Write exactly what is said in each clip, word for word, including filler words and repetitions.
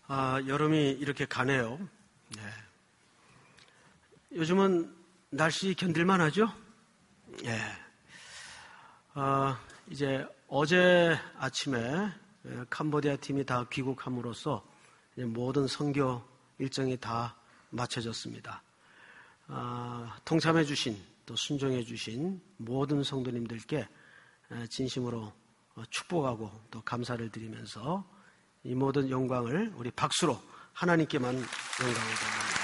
아, 여름이 이렇게 가네요. 네. 요즘은 날씨 견딜만 하죠? 예. 아, 이제 어제 아침에 캄보디아 팀이 다 귀국함으로써 모든 선교 일정이 다 마쳐졌습니다. 아, 동참해주신 또 순종해주신 모든 성도님들께 진심으로 축복하고 또 감사를 드리면서 이 모든 영광을 우리 박수로 하나님께만 영광을 드립니다.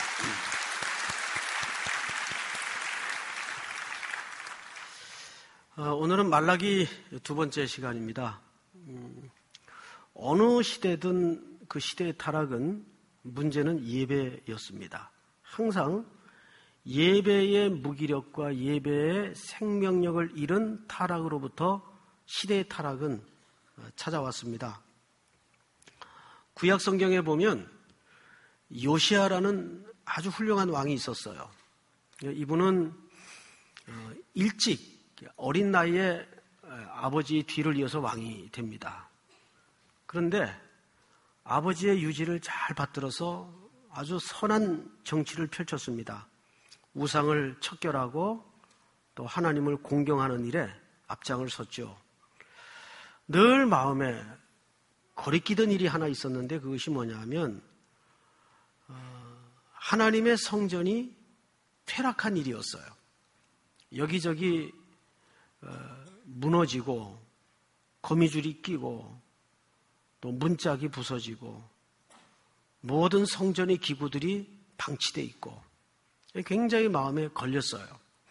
오늘은 말라기 두 번째 시간입니다. 음, 어느 시대든 그 시대의 타락은 문제는 예배였습니다. 항상 예배의 무기력과 예배의 생명력을 잃은 타락으로부터 시대의 타락은 찾아왔습니다. 구약 성경에 보면 요시아라는 아주 훌륭한 왕이 있었어요. 이분은 일찍 어린 나이에 아버지의 뒤를 이어서 왕이 됩니다. 그런데 아버지의 유지를 잘 받들어서 아주 선한 정치를 펼쳤습니다. 우상을 척결하고 또 하나님을 공경하는 일에 앞장을 섰죠. 늘 마음에 거리끼던 일이 하나 있었는데 그것이 뭐냐면 하나님의 성전이 퇴락한 일이었어요. 여기저기 무너지고 거미줄이 끼고 또 문짝이 부서지고 모든 성전의 기구들이 방치되어 있고 굉장히 마음에 걸렸어요.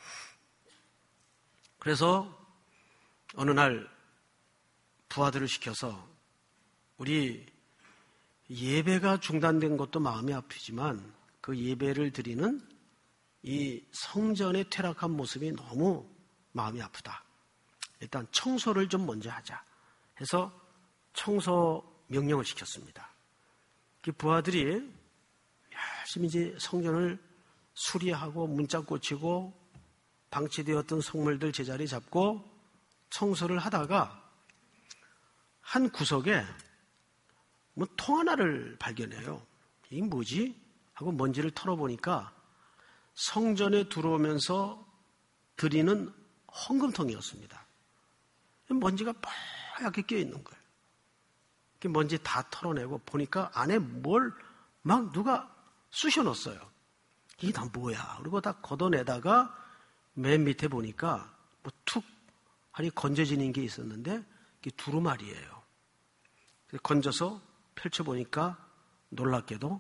그래서 어느 날 부하들을 시켜서 우리 예배가 중단된 것도 마음이 아프지만 그 예배를 드리는 이 성전의 퇴락한 모습이 너무 마음이 아프다. 일단 청소를 좀 먼저 하자 해서 청소 명령을 시켰습니다. 그 부하들이 열심히 이제 성전을 수리하고 문짝 고치고 방치되었던 성물들 제자리 잡고 청소를 하다가 한 구석에 뭐 통 하나를 발견해요. 이게 뭐지? 하고 먼지를 털어보니까 성전에 들어오면서 드리는 헌금통이었습니다. 먼지가 뽀얗게 껴있는 거예요. 먼지 다 털어내고 보니까 안에 뭘 막 누가 쑤셔 넣었어요. 이게 다 뭐야? 그리고 다 걷어내다가 맨 밑에 보니까 뭐 툭 하니 건져지는 게 있었는데 이게 두루마리예요. 건져서 펼쳐보니까 놀랍게도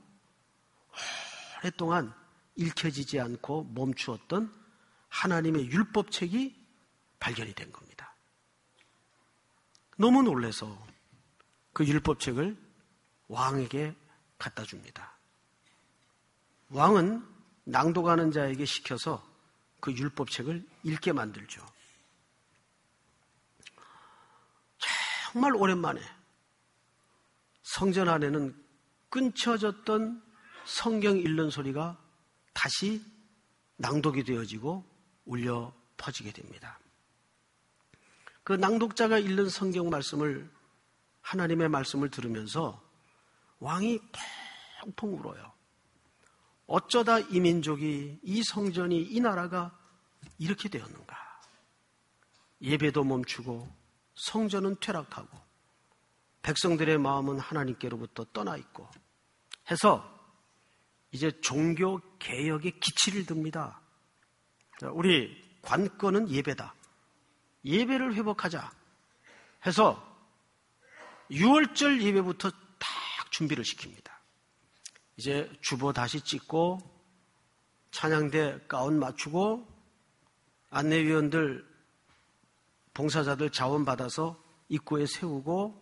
오랫동안 읽혀지지 않고 멈추었던 하나님의 율법책이 발견이 된 겁니다. 너무 놀라서 그 율법책을 왕에게 갖다 줍니다. 왕은 낭독하는 자에게 시켜서 그 율법책을 읽게 만들죠. 정말 오랜만에 성전 안에는 끊쳐졌던 성경 읽는 소리가 다시 낭독이 되어지고 울려 퍼지게 됩니다. 그 낭독자가 읽는 성경 말씀을 하나님의 말씀을 들으면서 왕이 펑펑 울어요. 어쩌다 이 민족이, 이 성전이, 이 나라가 이렇게 되었는가? 예배도 멈추고 성전은 퇴락하고 백성들의 마음은 하나님께로부터 떠나 있고 해서 이제 종교 개혁의 기치를 듭니다. 우리 관건은 예배다. 예배를 회복하자 해서 유월절 예배부터 딱 준비를 시킵니다. 이제 주보 다시 찍고 찬양대 가운 맞추고 안내위원들 봉사자들 자원 받아서 입구에 세우고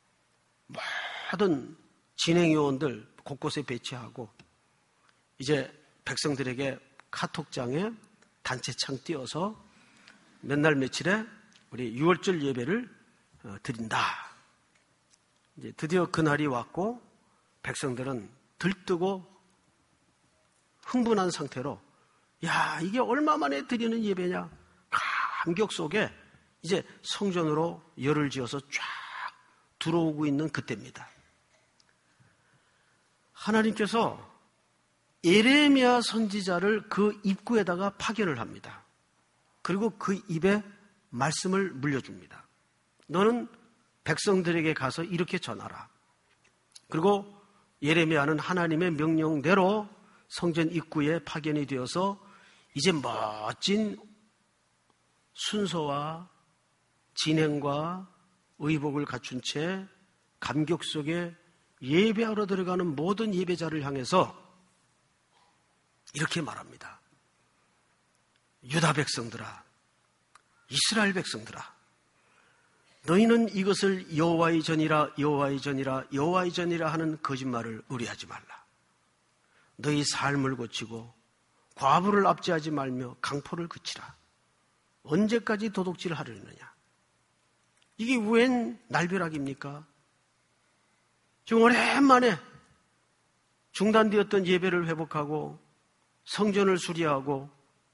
모든 진행요원들 곳곳에 배치하고 이제 백성들에게 카톡장에 단체창 띄워서 몇 날 며칠에 우리 유월절 예배를 드린다. 이제 드디어 그날이 왔고 백성들은 들뜨고 흥분한 상태로 야 이게 얼마 만에 드리는 예배냐 감격 속에 이제 성전으로 열을 지어서 쫙 들어오고 있는 그때입니다. 하나님께서 예레미야 선지자를 그 입구에다가 파견을 합니다. 그리고 그 입에 말씀을 물려줍니다. 너는 백성들에게 가서 이렇게 전하라. 그리고 예레미야는 하나님의 명령대로 성전 입구에 파견이 되어서 이제 멋진 순서와 진행과 의복을 갖춘 채 감격 속에 예배하러 들어가는 모든 예배자를 향해서 이렇게 말합니다. 유다 백성들아, 이스라엘 백성들아, 너희는 이것을 여호와의 전이라 여호와의 전이라 여호와의 전이라 하는 거짓말을 의뢰하지 말라. 너희 삶을 고치고 과부를 압제하지 말며 강포를 그치라. 언제까지 도둑질을 하려느냐? 이게 웬 날벼락입니까? 지금 오랜만에 중단되었던 예배를 회복하고 성전을 수리하고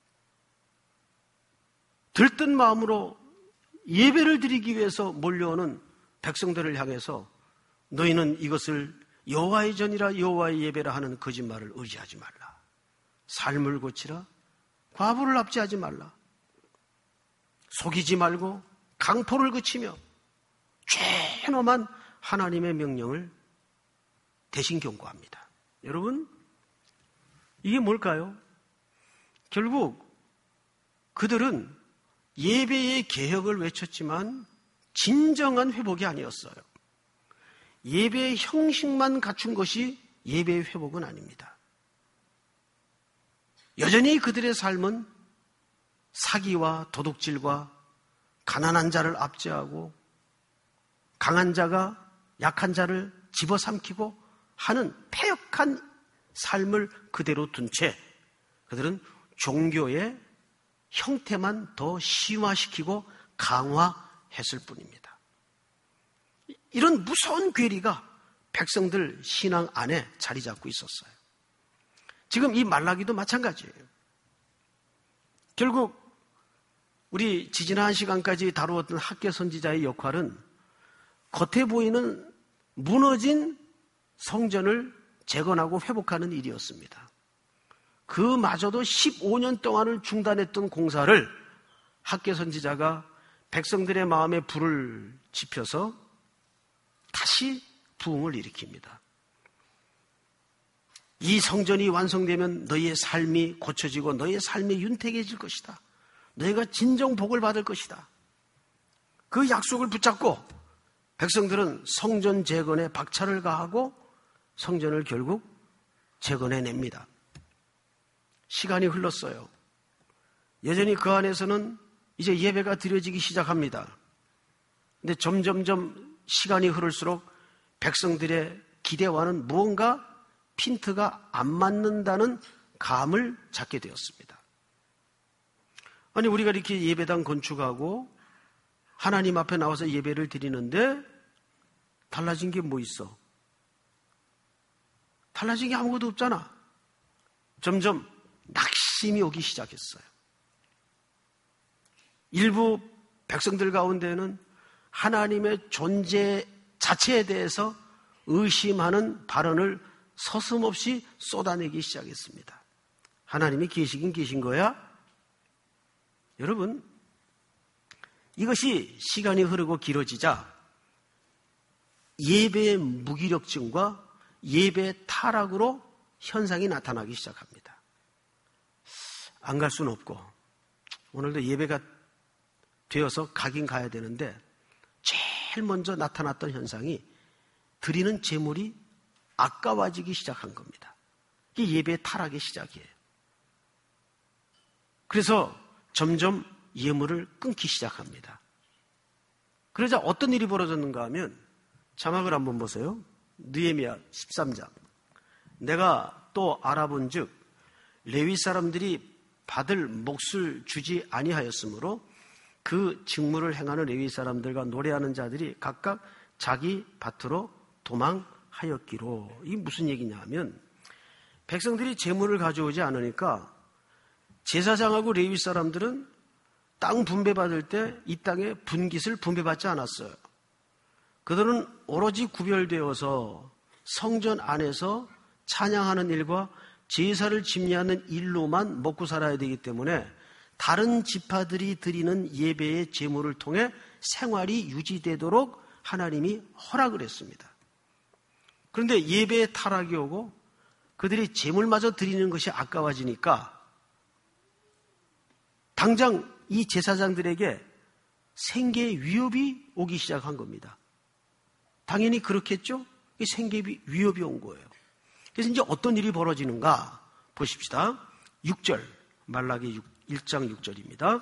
들뜬 마음으로 예배를 드리기 위해서 몰려오는 백성들을 향해서 너희는 이것을 여호와의 전이라 여호와의 예배라 하는 거짓말을 의지하지 말라. 삶을 고치라. 과부를 압제하지 말라. 속이지 말고 강포를 그치며 죄nom한 하나님의 명령을 대신 경고합니다. 여러분, 이게 뭘까요? 결국 그들은 예배의 개혁을 외쳤지만 진정한 회복이 아니었어요. 예배의 형식만 갖춘 것이 예배의 회복은 아닙니다. 여전히 그들의 삶은 사기와 도둑질과 가난한 자를 압제하고 강한 자가 약한 자를 집어삼키고 하는 패역한 삶을 그대로 둔 채 그들은 종교의 형태만 더 심화시키고 강화했을 뿐입니다. 이런 무서운 괴리가 백성들 신앙 안에 자리 잡고 있었어요. 지금 이 말라기도 마찬가지예요. 결국 우리 지지난 시간까지 다루었던 학개 선지자의 역할은 겉에 보이는 무너진 성전을 재건하고 회복하는 일이었습니다. 그마저도 십오 년 동안을 중단했던 공사를 학개 선지자가 백성들의 마음에 불을 지펴서 다시 부흥을 일으킵니다. 이 성전이 완성되면 너희의 삶이 고쳐지고 너희의 삶이 윤택해질 것이다. 너희가 진정 복을 받을 것이다. 그 약속을 붙잡고 백성들은 성전 재건에 박차를 가하고 성전을 결국 재건해냅니다. 시간이 흘렀어요. 여전히 그 안에서는 이제 예배가 드려지기 시작합니다. 근데 점점점 시간이 흐를수록 백성들의 기대와는 무언가 핀트가 안 맞는다는 감을 잡게 되었습니다. 아니, 우리가 이렇게 예배당 건축하고 하나님 앞에 나와서 예배를 드리는데 달라진 게 뭐 있어? 달라진 게 아무것도 없잖아. 점점 낙심이 오기 시작했어요. 일부 백성들 가운데는 하나님의 존재 자체에 대해서 의심하는 발언을 서슴없이 쏟아내기 시작했습니다. 하나님이 계시긴 계신 거야? 여러분, 이것이 시간이 흐르고 길어지자 예배의 무기력증과 예배의 타락으로 현상이 나타나기 시작합니다. 안 갈 수는 없고 오늘도 예배가 되어서 가긴 가야 되는데 제일 먼저 나타났던 현상이 드리는 제물이 아까워지기 시작한 겁니다. 이게 예배의 타락의 시작이에요. 그래서 점점 예물을 끊기 시작합니다. 그러자 어떤 일이 벌어졌는가 하면 자막을 한번 보세요. 느헤미야 십삼 장. 내가 또 알아본 즉 레위 사람들이 받을 몫을 주지 아니하였으므로 그 직무를 행하는 레위 사람들과 노래하는 자들이 각각 자기 밭으로 도망하였기로. 이게 무슨 얘기냐 하면 백성들이 제물을 가져오지 않으니까 제사장하고 레위 사람들은 땅 분배받을 때 이 땅의 분깃을 분배받지 않았어요. 그들은 오로지 구별되어서 성전 안에서 찬양하는 일과 제사를 집례하는 일로만 먹고 살아야 되기 때문에 다른 지파들이 드리는 예배의 제물을 통해 생활이 유지되도록 하나님이 허락을 했습니다. 그런데 예배에 타락이 오고 그들이 제물마저 드리는 것이 아까워지니까 당장 이 제사장들에게 생계의 위협이 오기 시작한 겁니다. 당연히 그렇겠죠? 이 생계의 위협이 온 거예요. 그래서 이제 어떤 일이 벌어지는가 보십시다. 육 절, 말라기 일 장 육 절입니다.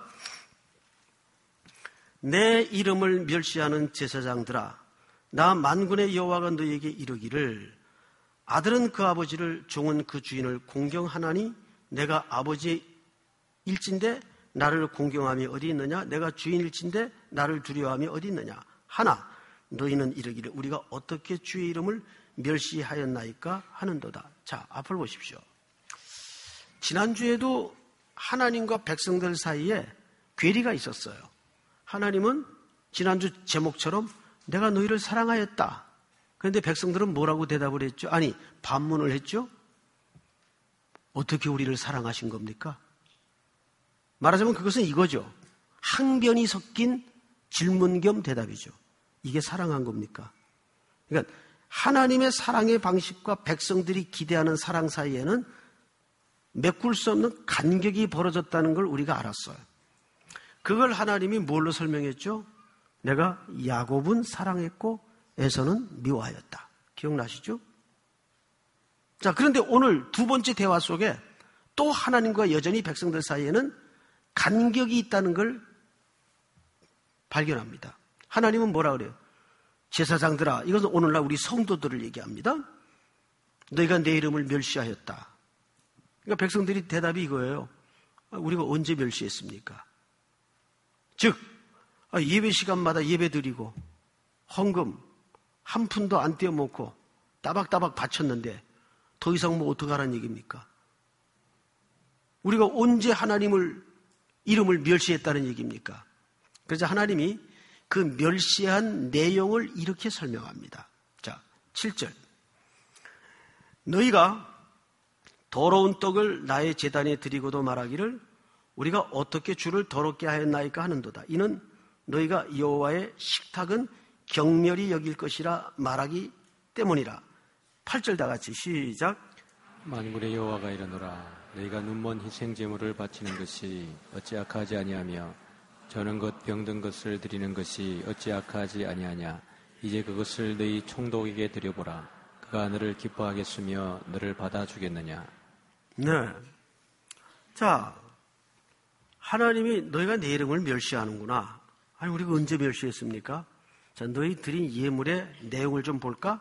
내 이름을 멸시하는 제사장들아, 나 만군의 여호와가 너희에게 이르기를 아들은 그 아버지를, 종은 그 주인을 공경하나니 내가 아버지일진데 나를 공경함이 어디 있느냐? 내가 주인일진데 나를 두려워함이 어디 있느냐? 하나 너희는 이르기를 우리가 어떻게 주의 이름을 멸시하였나이까 하는도다. 자, 앞을 보십시오. 지난주에도 하나님과 백성들 사이에 괴리가 있었어요. 하나님은 지난주 제목처럼 내가 너희를 사랑하였다. 그런데 백성들은 뭐라고 대답을 했죠? 아니, 반문을 했죠? 어떻게 우리를 사랑하신 겁니까? 말하자면 그것은 이거죠. 항변이 섞인 질문 겸 대답이죠. 이게 사랑한 겁니까? 그러니까 하나님의 사랑의 방식과 백성들이 기대하는 사랑 사이에는 메꿀 수 없는 간격이 벌어졌다는 걸 우리가 알았어요. 그걸 하나님이 뭘로 설명했죠? 내가 야곱은 사랑했고 에서는 미워하였다. 기억나시죠? 자, 그런데 오늘 두 번째 대화 속에 또 하나님과 여전히 백성들 사이에는 간격이 있다는 걸 발견합니다. 하나님은 뭐라 그래요? 제사장들아, 이것은 오늘날 우리 성도들을 얘기합니다. 너희가 내 이름을 멸시하였다. 그러니까 백성들이 대답이 이거예요. 우리가 언제 멸시했습니까? 즉 예배 시간마다 예배 드리고 헌금 한 푼도 안 떼어먹고 따박따박 바쳤는데 더 이상 뭐 어떡하라는 얘기입니까? 우리가 언제 하나님을 이름을 멸시했다는 얘기입니까? 그래서 하나님이 그 멸시한 내용을 이렇게 설명합니다. 자, 칠 절. 너희가 더러운 떡을 나의 제단에 드리고도 말하기를 우리가 어떻게 주를 더럽게 하였나이까 하는도다. 이는 너희가 여호와의 식탁은 경멸히 여길 것이라 말하기 때문이라. 팔 절 다 같이 시작. 만군의 여호와가 이르노라. 너희가 눈먼 희생제물을 바치는 것이 어찌 악하지 아니하며 저는 것 병든 것을 드리는 것이 어찌 악하지 아니하냐. 이제 그것을 너희 총독에게 드려보라. 그가 너를 기뻐하겠으며 너를 받아주겠느냐. 네. 자, 하나님이 너희가 내 이름을 멸시하는구나. 아니, 우리가 언제 멸시했습니까? 자, 너희 드린 예물의 내용을 좀 볼까?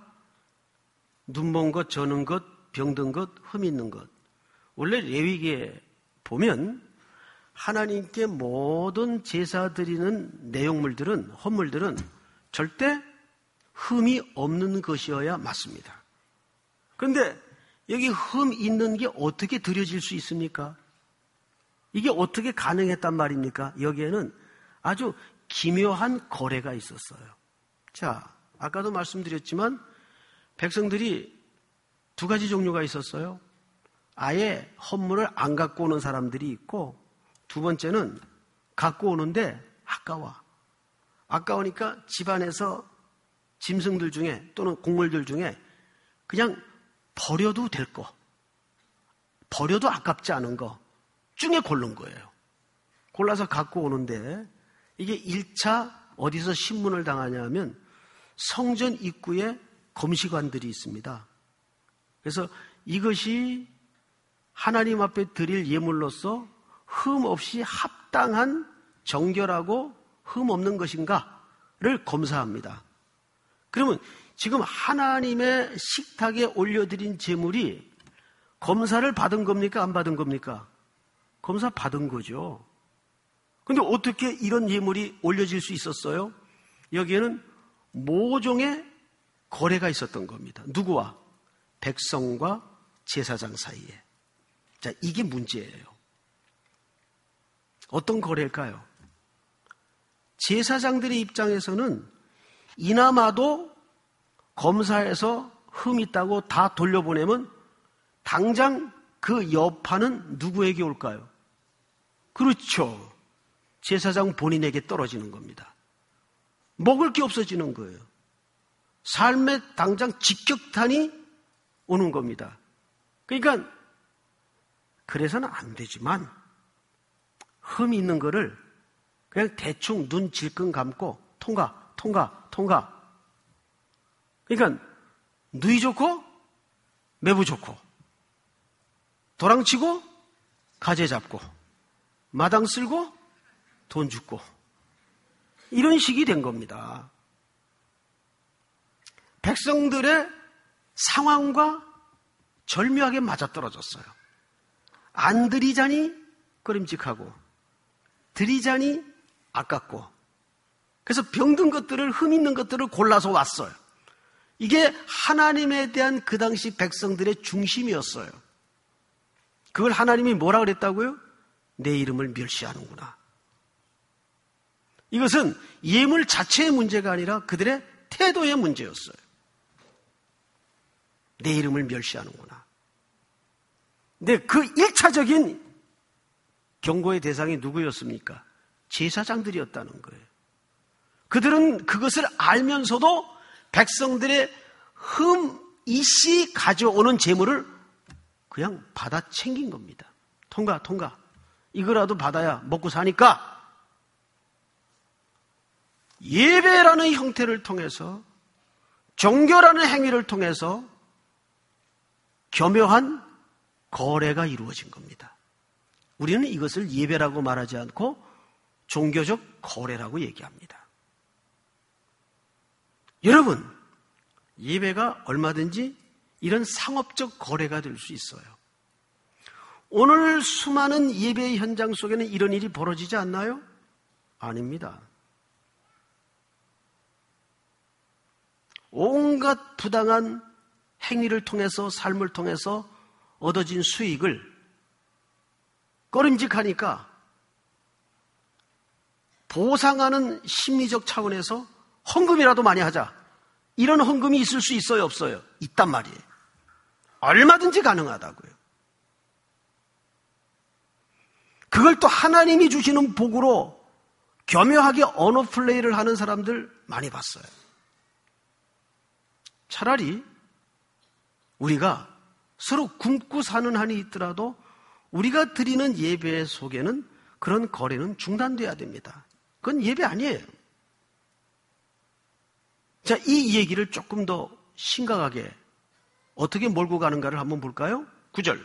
눈먼 것, 저는 것, 병든 것, 흠 있는 것. 원래 레위기에 보면 하나님께 모든 제사 드리는 내용물들은, 헌물들은 절대 흠이 없는 것이어야 맞습니다. 그런데 여기 흠 있는 게 어떻게 드려질 수 있습니까? 이게 어떻게 가능했단 말입니까? 여기에는 아주 기묘한 거래가 있었어요. 자, 아까도 말씀드렸지만 백성들이 두 가지 종류가 있었어요. 아예 헌물을 안 갖고 오는 사람들이 있고, 두 번째는 갖고 오는데 아까워. 아까우니까 집안에서 짐승들 중에 또는 곡물들 중에 그냥 버려도 될 거, 버려도 아깝지 않은 거 중에 고른 거예요. 골라서 갖고 오는데 이게 일 차 어디서 신문을 당하냐면 성전 입구에 검시관들이 있습니다. 그래서 이것이 하나님 앞에 드릴 예물로서 흠 없이 합당한 정결하고 흠 없는 것인가를 검사합니다. 그러면 지금 하나님의 식탁에 올려드린 제물이 검사를 받은 겁니까? 안 받은 겁니까? 검사 받은 거죠. 근데 어떻게 이런 예물이 올려질 수 있었어요? 여기에는 모종의 거래가 있었던 겁니다. 누구와? 백성과 제사장 사이에. 자, 이게 문제예요. 어떤 거래일까요? 제사장들의 입장에서는 이나마도 검사에서 흠 있다고 다 돌려보내면 당장 그 여파는 누구에게 올까요? 그렇죠. 제사장 본인에게 떨어지는 겁니다. 먹을 게 없어지는 거예요. 삶에 당장 직격탄이 오는 겁니다. 그러니까 그래서는 안 되지만 흠이 있는 거를 그냥 대충 눈 질끈 감고 통과, 통과, 통과. 그러니까 누이 좋고 매부 좋고 도랑치고 가재 잡고 마당 쓸고 돈 줍고 이런 식이 된 겁니다. 백성들의 상황과 절묘하게 맞아떨어졌어요. 안 드리자니 꺼림직하고 드리자니 아깝고 그래서 병든 것들을 흠 있는 것들을 골라서 왔어요. 이게 하나님에 대한 그 당시 백성들의 중심이었어요. 그걸 하나님이 뭐라 그랬다고요? 내 이름을 멸시하는구나. 이것은 예물 자체의 문제가 아니라 그들의 태도의 문제였어요. 내 이름을 멸시하는구나. 근데 그 일차적인 경고의 대상이 누구였습니까? 제사장들이었다는 거예요. 그들은 그것을 알면서도 백성들의 흠이씨 가져오는 재물을 그냥 받아 챙긴 겁니다. 통과, 통과. 이거라도 받아야 먹고 사니까 예배라는 형태를 통해서 종교라는 행위를 통해서 교묘한 거래가 이루어진 겁니다. 우리는 이것을 예배라고 말하지 않고 종교적 거래라고 얘기합니다. 여러분, 예배가 얼마든지 이런 상업적 거래가 될 수 있어요. 오늘 수많은 예배의 현장 속에는 이런 일이 벌어지지 않나요? 아닙니다. 온갖 부당한 행위를 통해서 삶을 통해서 얻어진 수익을 꺼림직하니까 보상하는 심리적 차원에서 헌금이라도 많이 하자. 이런 헌금이 있을 수 있어요, 없어요? 있단 말이에요. 얼마든지 가능하다고요. 그걸 또 하나님이 주시는 복으로 교묘하게 언어 플레이를 하는 사람들 많이 봤어요. 차라리 우리가 서로 굶고 사는 한이 있더라도 우리가 드리는 예배 속에는 그런 거래는 중단돼야 됩니다. 그건 예배 아니에요. 자, 이 얘기를 조금 더 심각하게 어떻게 몰고 가는가를 한번 볼까요? 구 절.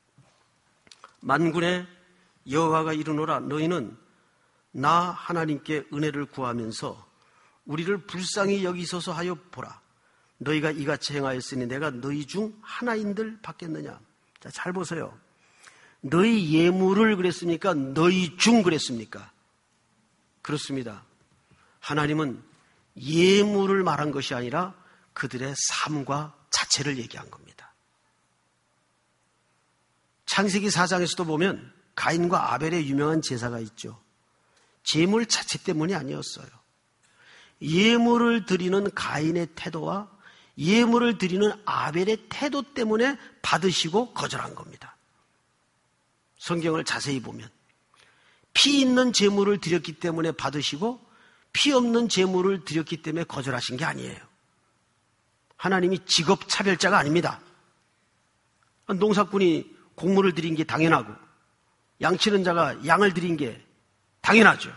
만군의 여호와가 이르노라 너희는 나 하나님께 은혜를 구하면서 우리를 불쌍히 여기소서 하여 보라. 너희가 이같이 행하였으니 내가 너희 중 하나인들 받겠느냐. 자, 잘 보세요. 너희 예물을 그랬습니까? 너희 중 그랬습니까? 그렇습니다. 하나님은 예물을 말한 것이 아니라 그들의 삶과 자체를 얘기한 겁니다. 창세기 사 장에서도 보면 가인과 아벨의 유명한 제사가 있죠. 제물 자체 때문이 아니었어요. 예물을 드리는 가인의 태도와 예물을 드리는 아벨의 태도 때문에 받으시고 거절한 겁니다. 성경을 자세히 보면 피 있는 제물을 드렸기 때문에 받으시고 피 없는 제물을 드렸기 때문에 거절하신 게 아니에요. 하나님이 직업 차별자가 아닙니다. 농사꾼이 곡물을 드린 게 당연하고 양치는 자가 양을 드린 게 당연하죠.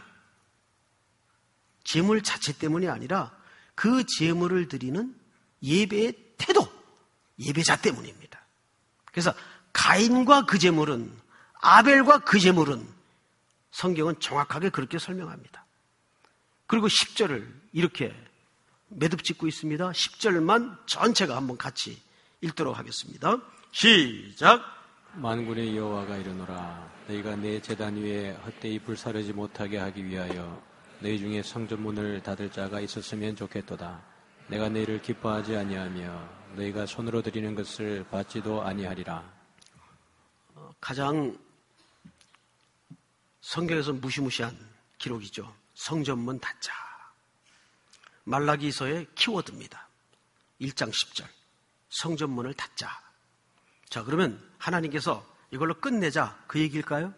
제물 자체 때문이 아니라 그 제물을 드리는 예배의 태도, 예배자 때문입니다. 그래서 가인과 그 제물은, 아벨과 그 제물은 성경은 정확하게 그렇게 설명합니다. 그리고 십 절을 이렇게 매듭 짓고 있습니다. 십 절만 전체가 한번 같이 읽도록 하겠습니다. 시작. 만군의 여호와가 이르노라 너희가 내 제단 위에 헛되이 불사르지 못하게 하기 위하여 너희 중에 성전문을 닫을 자가 있었으면 좋겠도다. 내가 너희를 기뻐하지 아니하며 너희가 손으로 드리는 것을 받지도 아니하리라. 가장 성경에서 무시무시한 기록이죠. 성전문 닫자. 말라기서의 키워드입니다. 일 장 십 절. 성전문을 닫자. 자, 그러면 하나님께서 이걸로 끝내자 그 얘기일까요?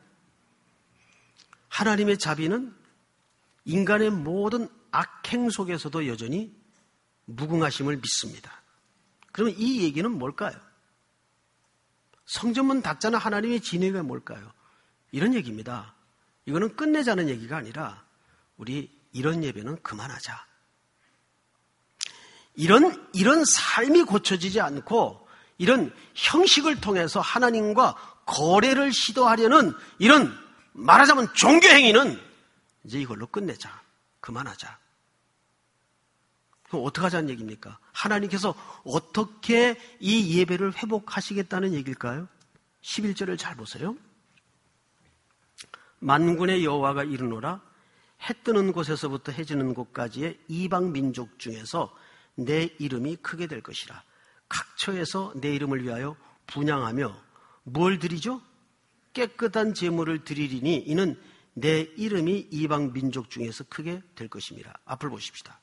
하나님의 자비는 인간의 모든 악행 속에서도 여전히 무궁하심을 믿습니다. 그러면 이 얘기는 뭘까요? 성전문 닫자는 하나님의 진의가 뭘까요? 이런 얘기입니다. 이거는 끝내자는 얘기가 아니라 우리 이런 예배는 그만하자. 이런, 이런 삶이 고쳐지지 않고 이런 형식을 통해서 하나님과 거래를 시도하려는 이런 말하자면 종교행위는 이제 이걸로 끝내자. 그만하자. 그럼 어떻게 하자는 얘기입니까? 하나님께서 어떻게 이 예배를 회복하시겠다는 얘기일까요? 십일 절을 잘 보세요. 만군의 여호와가 이르노라 해 뜨는 곳에서부터 해 지는 곳까지의 이방 민족 중에서 내 이름이 크게 될 것이라. 각처에서 내 이름을 위하여 분향하며 뭘 드리죠? 깨끗한 제물을 드리리니 이는 내 이름이 이방 민족 중에서 크게 될 것입니다. 앞을 보십시다.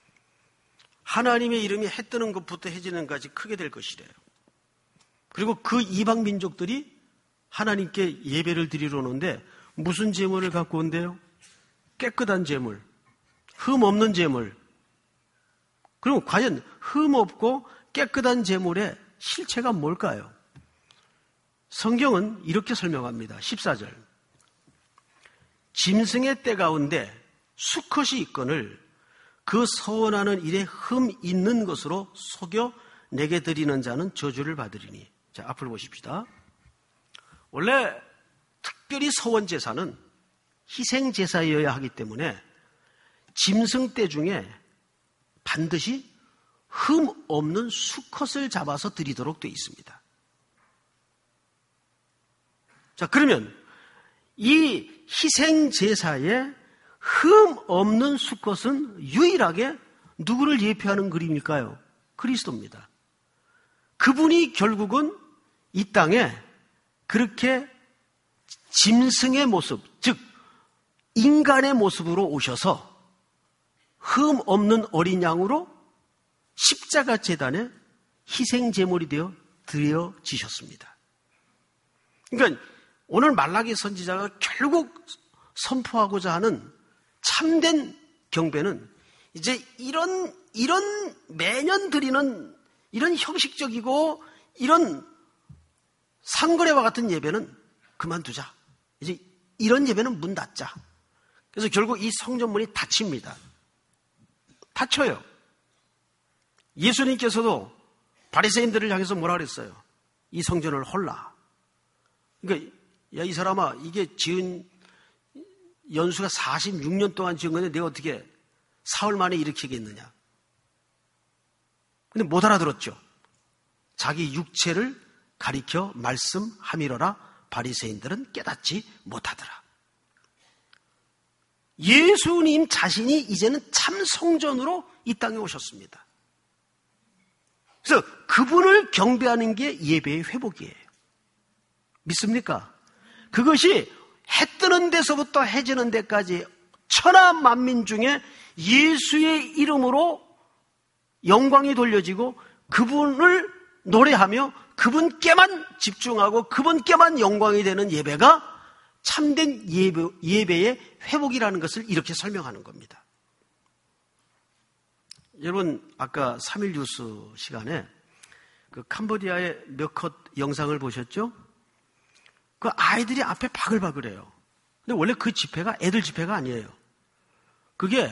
하나님의 이름이 해 뜨는 것부터 해 지는 것까지 크게 될 것이래요. 그리고 그 이방 민족들이 하나님께 예배를 드리러 오는데 무슨 제물을 갖고 온대요? 깨끗한 제물, 흠 없는 제물. 그럼 과연 흠 없고 깨끗한 제물의 실체가 뭘까요? 성경은 이렇게 설명합니다. 십사 절. 짐승의 떼 가운데 수컷이 있거늘 그 서원하는 일에 흠 있는 것으로 속여 내게 드리는 자는 저주를 받으리니. 자, 앞을 보십시다. 원래 특별히 서원 제사는 희생 제사여야 하기 때문에 짐승 떼 중에 반드시 흠 없는 수컷을 잡아서 드리도록 되어 있습니다. 자, 그러면 이 희생 제사에 흠 없는 수컷은 유일하게 누구를 예표하는 그림일까요? 그리스도입니다. 그분이 결국은 이 땅에 그렇게 짐승의 모습, 즉 인간의 모습으로 오셔서 흠 없는 어린 양으로 십자가 제단에 희생 제물이 되어 드려지셨습니다. 그러니까 오늘 말라기 선지자가 결국 선포하고자 하는 참된 경배는 이제 이런 이런 매년 드리는 이런 형식적이고 이런 상거래와 같은 예배는 그만두자. 이제 이런 예배는 문 닫자. 그래서 결국 이 성전문이 닫힙니다. 닫혀요. 예수님께서도 바리새인들을 향해서 뭐라 그랬어요? 이 성전을 헐라. 그러니까 야, 이 사람아, 이게 지은 연수가 사십육 년 동안 지은 건데 내가 어떻게 사흘 만에 일으키겠느냐. 근데 못 알아들었죠. 자기 육체를 가리켜 말씀함이러라 바리새인들은 깨닫지 못하더라. 예수님 자신이 이제는 참 성전으로 이 땅에 오셨습니다. 그래서 그분을 경배하는 게 예배의 회복이에요. 믿습니까? 그것이 해 뜨는 데서부터 해 지는 데까지 천하 만민 중에 예수의 이름으로 영광이 돌려지고 그분을 노래하며 그분께만 집중하고 그분께만 영광이 되는 예배가 참된 예배, 예배의 회복이라는 것을 이렇게 설명하는 겁니다. 여러분 아까 삼 일 뉴스 시간에 그 캄보디아의 몇 컷 영상을 보셨죠? 그 아이들이 앞에 바글바글해요. 근데 원래 그 집회가 애들 집회가 아니에요. 그게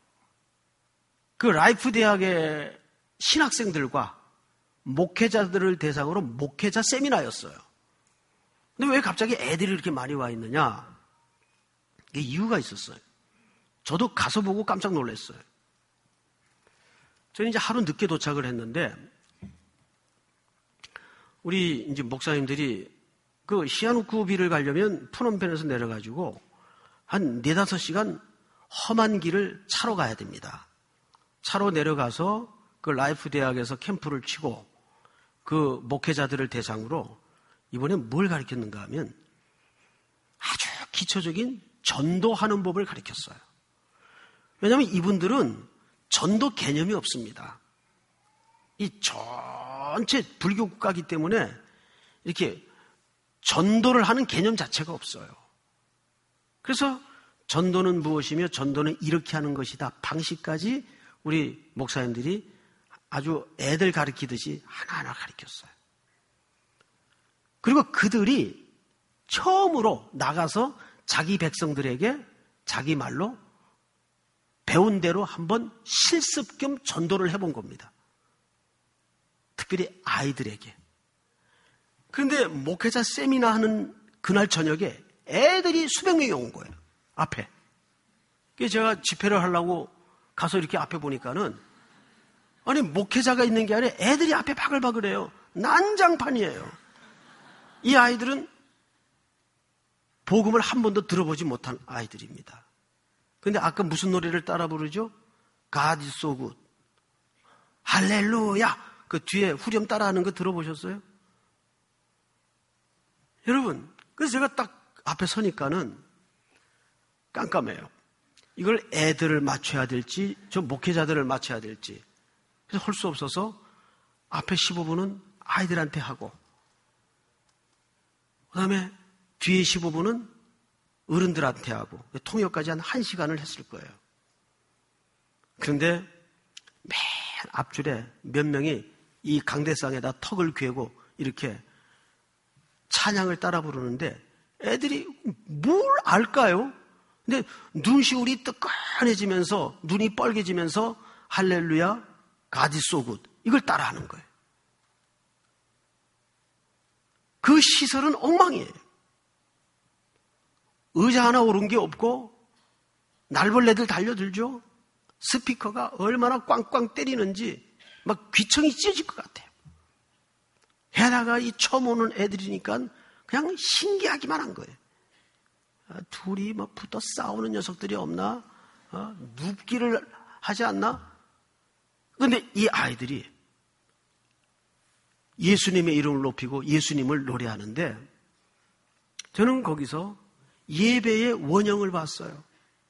그 라이프 대학의 신학생들과 목회자들을 대상으로 목회자 세미나였어요. 근데 왜 갑자기 애들이 이렇게 많이 와 있느냐? 이게 이유가 있었어요. 저도 가서 보고 깜짝 놀랐어요. 저는 이제 하루 늦게 도착을 했는데 우리 이제 목사님들이 그 시아누쿠비를 가려면 푸놈펜에서 내려가지고 한 네다섯 시간 험한 길을 차로 가야 됩니다. 차로 내려가서 그 라이프 대학에서 캠프를 치고 그 목회자들을 대상으로 이번에 뭘 가르쳤는가 하면 아주 기초적인 전도하는 법을 가르쳤어요. 왜냐하면 이분들은 전도 개념이 없습니다. 이 전체 불교 국가이기 때문에 이렇게 전도를 하는 개념 자체가 없어요. 그래서 전도는 무엇이며 전도는 이렇게 하는 것이다. 방식까지 우리 목사님들이 아주 애들 가르치듯이 하나하나 가르쳤어요. 그리고 그들이 처음으로 나가서 자기 백성들에게 자기 말로 배운 대로 한번 실습 겸 전도를 해본 겁니다. 특별히 아이들에게. 그런데 목회자 세미나 하는 그날 저녁에 애들이 수백 명이 온 거예요. 앞에. 그래서 제가 집회를 하려고 가서 이렇게 앞에 보니까는 아니 목회자가 있는 게 아니라 애들이 앞에 바글바글해요. 난장판이에요. 이 아이들은 복음을 한 번도 들어보지 못한 아이들입니다. 그런데 아까 무슨 노래를 따라 부르죠? God is so good. 할렐루야. 그 뒤에 후렴 따라하는 거 들어보셨어요? 여러분, 그래서 제가 딱 앞에 서니까는 깜깜해요. 이걸 애들을 맞춰야 될지 저 목회자들을 맞춰야 될지 그래서 할 수 없어서 앞에 십오 분은 아이들한테 하고 그 다음에 뒤에 십오 분은 어른들한테 하고 통역까지 한 1시간을 했을 거예요. 그런데 맨 앞줄에 몇 명이 이 강대상에다 턱을 괴고 이렇게 찬양을 따라 부르는데 애들이 뭘 알까요? 근데 눈시울이 뜨끈해지면서 눈이 뻘개지면서 할렐루야, God is so good 이걸 따라하는 거예요. 그 시설은 엉망이에요. 의자 하나 오른 게 없고 날벌레들 달려들죠. 스피커가 얼마나 꽝꽝 때리는지 막 귀청이 찢어질 것 같아요. 게다가 이 처음 오는 애들이니까 그냥 신기하기만 한 거예요. 아, 둘이 뭐 붙어 싸우는 녀석들이 없나? 어, 눕기를 하지 않나? 그런데 이 아이들이 예수님의 이름을 높이고 예수님을 노래하는데 저는 거기서 예배의 원형을 봤어요.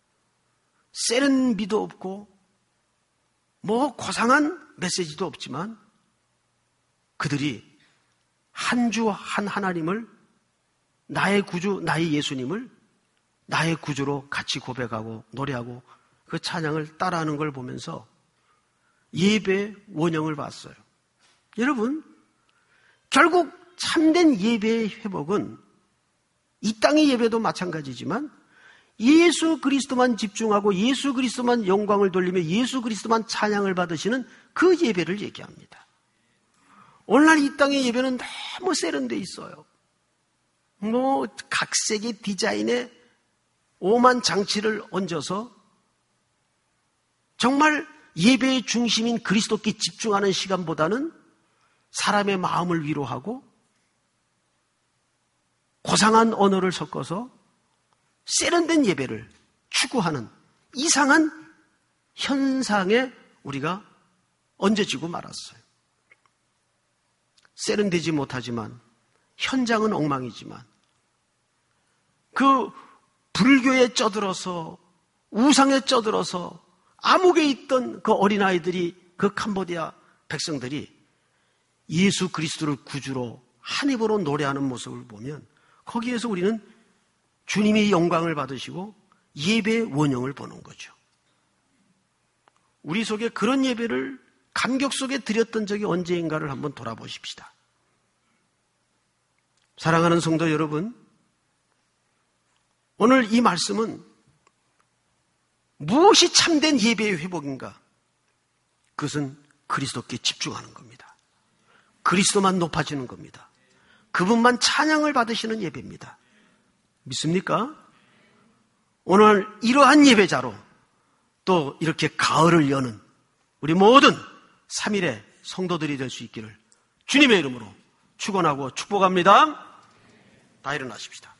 세련미도 없고 뭐 고상한 메시지도 없지만 그들이 한 주 한 하나님을 나의 구주, 나의 예수님을 나의 구주로 같이 고백하고 노래하고 그 찬양을 따라하는 걸 보면서 예배의 원형을 봤어요. 여러분, 결국 참된 예배의 회복은 이 땅의 예배도 마찬가지지만 예수 그리스도만 집중하고 예수 그리스도만 영광을 돌리며 예수 그리스도만 찬양을 받으시는 그 예배를 얘기합니다. 오늘날 이 땅의 예배는 너무 세련돼 있어요. 뭐 각색의 디자인에 오만 장치를 얹어서 정말 예배의 중심인 그리스도께 집중하는 시간보다는 사람의 마음을 위로하고 고상한 언어를 섞어서 세련된 예배를 추구하는 이상한 현상에 우리가 얹어지고 말았어요. 세련되지 못하지만 현장은 엉망이지만 그 불교에 쩌들어서 우상에 쩌들어서 암흑에 있던 그 어린아이들이 그 캄보디아 백성들이 예수 그리스도를 구주로 한 입으로 노래하는 모습을 보면 거기에서 우리는 주님의 영광을 받으시고 예배의 원형을 보는 거죠. 우리 속에 그런 예배를 감격 속에 드렸던 적이 언제인가를 한번 돌아보십시다. 사랑하는 성도 여러분, 오늘 이 말씀은 무엇이 참된 예배의 회복인가? 그것은 그리스도께 집중하는 겁니다. 그리스도만 높아지는 겁니다. 그분만 찬양을 받으시는 예배입니다. 믿습니까? 오늘 이러한 예배자로 또 이렇게 가을을 여는 우리 모든 삼일의 성도들이 될 수 있기를 주님의 이름으로 축원하고 축복합니다. 다 일어나십시다.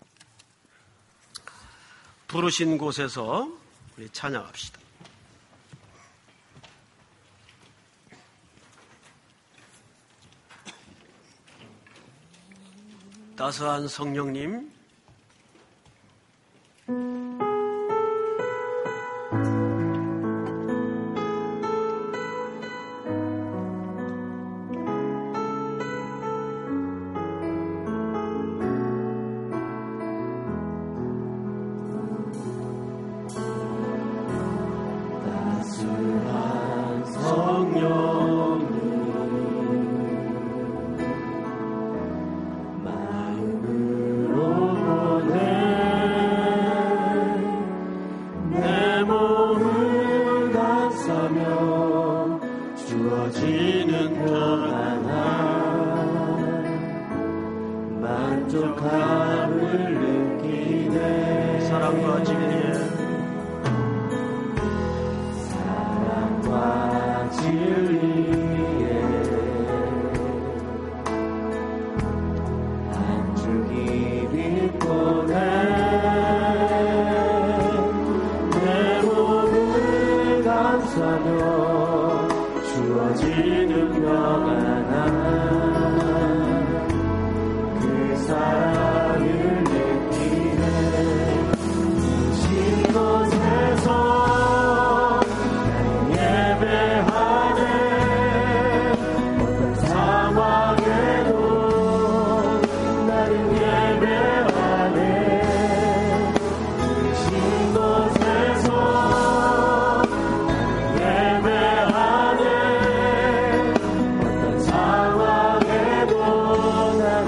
부르신 곳에서 우리 찬양합시다. 따스한 성령님, 만족함을 느끼네. 사랑과 진리에 사랑과 진리에 안주기 빛보네. 내 몸을 감싸며 주어지는 평안함, 그 사랑을 느끼네. 신 곳에서 나를 예배하네. 어떤 상황에도 나를 예배하네. 신 곳에서 예배하네. 어떤 상황에도 나를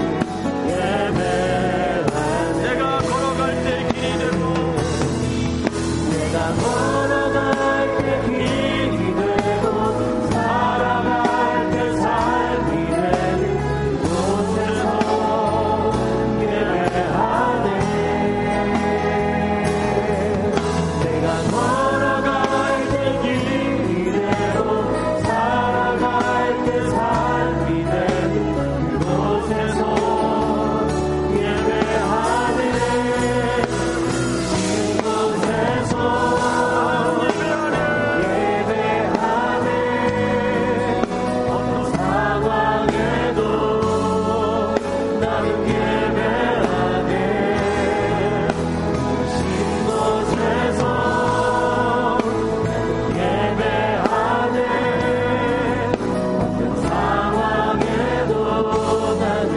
예배하네. 내가 걸어갈 때 길이 되고 내가 걸어갈 때 길이 되고 살아갈 때 삶이 되는 곳에서 예배하네. 내가 걸어갈 때 길이 되고 살아갈 때 삶이 되는 그곳에서 예배하네. 이곳에서 예배하네. 어떤 상황에도 나는 예배하네. 이곳에서 예배하네. 어떤 상황에도 나는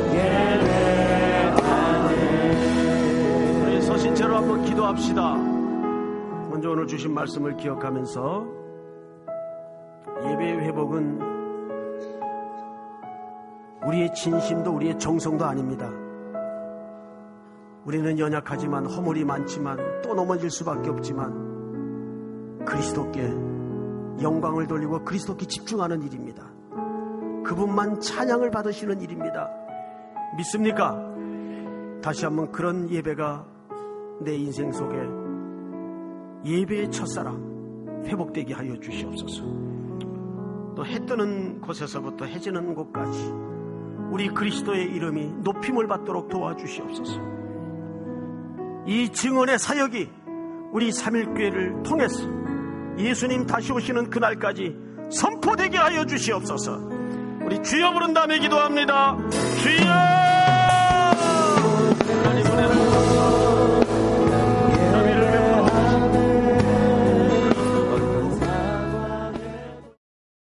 예배하네. 우리 서신 채로 한번 기도합시다. 먼저 오늘 주신 말씀을 기억하면서 예배의 회복은 우리의 진심도 우리의 정성도 아닙니다. 우리는 연약하지만 허물이 많지만 또 넘어질 수밖에 없지만 그리스도께 영광을 돌리고 그리스도께 집중하는 일입니다. 그분만 찬양을 받으시는 일입니다. 믿습니까? 다시 한번 그런 예배가 내 인생 속에 예배의 첫사랑 회복되게 하여 주시옵소서. 또 해 뜨는 곳에서부터 해 지는 곳까지 우리 그리스도의 이름이 높임을 받도록 도와주시옵소서. 이 증언의 사역이 우리 삼일교회를 통해서 예수님 다시 오시는 그날까지 선포되게 하여 주시옵소서. 우리 주여 부른 다음에 기도합니다. 주여!